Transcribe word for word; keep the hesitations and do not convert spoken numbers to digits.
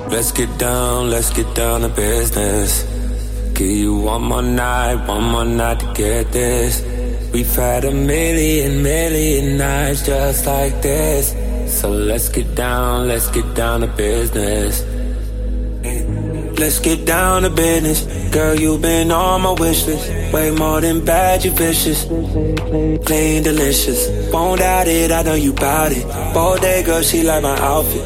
Let's get down, let's get down to business. Give you one more night, one more night to get this. We've had a million, million nights just like this. So let's get down, let's get down to business. Let's get down to business. Girl, you've been on my wish list. Way more than bad, you vicious. Clean, delicious. Won't doubt it, I know you bout it. Bodega, she like my outfit.